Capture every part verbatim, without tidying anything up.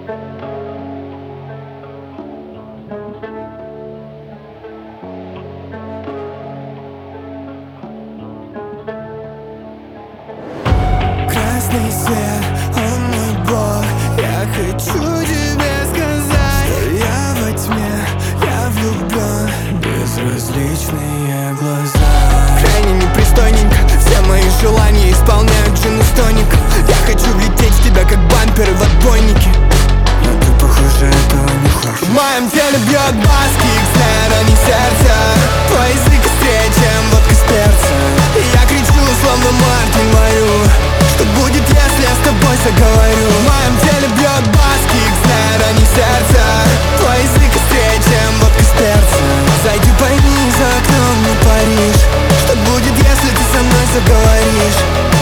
Красный свет, он мой бог. Я хочу тебе сказать, что я во тьме, я влюблен. Безразличные глаза. Крайне непристойненько, все мои желания исполняют джин из тоника. Я хочу влететь в тебя, как бамперы в отбойнике. Но ты, похоже, этого не хочешь. В моем теле бьет бас, кикснер, а не сердце. Твой язык острее, чем водка с перцем. И я кричу, словно Мартин Варю. Что будет, если я с тобой заговорю? В моем теле бьет бас, кикснер, а не сердце. Твой язык острее, чем водка с перцем. Зайди, пойми, за окном не Париж. Что будет, если ты со мной заговоришь?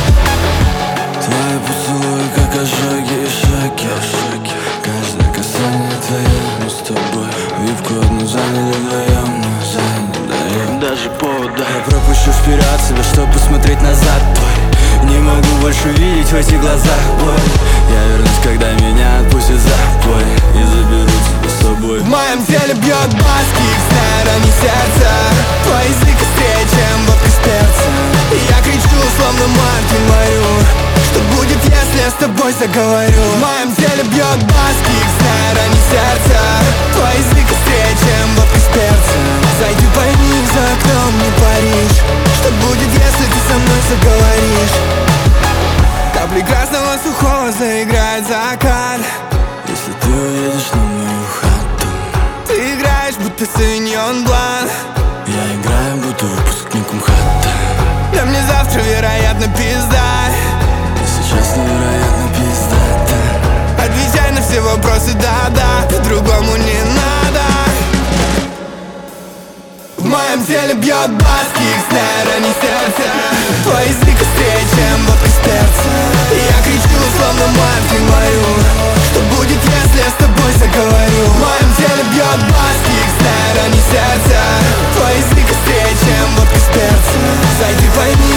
Твои поцелуи, как ожоги и шоки. Каждое касание твое, мы с тобой випку одну заняли вдвоем, но заняли даем даже повода. Я пропущу вперед себя, чтобы посмотреть назад. Твой, не могу больше видеть в этих глазах боль. Я вернусь, когда меня отпустят за бой и заберу тебя с собой. В моем теле бьет бас, кикснер, а не сердце. Твой язык острее, чем водка с перцем. И я кричу, словно Мартин Варю. Что будет, если я с тобой заговорю? В моем теле бьет бас, кикснер, а не сердце. Твой язык острее, чем водка с перцем. Зайди, пойми, за окном не Париж. Что будет, если ты со мной заговоришь? Капли красного сухого заиграет закат. Если ты уедешь на мою хату, ты играешь, будто Савиньон Блан. я играю, будто выпускник МХАТа. Да мне завтра, вероятно, пизда. И сейчас невероятно пиздата. Отвечай на все вопросы, да-да, по-другому не надо. В моем теле бьет бас, кикснер, а не сердце. Твой язык острее, чем водка с перцем. И я кричу, словно Мартин Варю. Что будет, если я с тобой заговорю? В моем теле бьет бас, кикснер, а не сердце. Твой язык острее, чем водка с перцем. Зайди, пойми,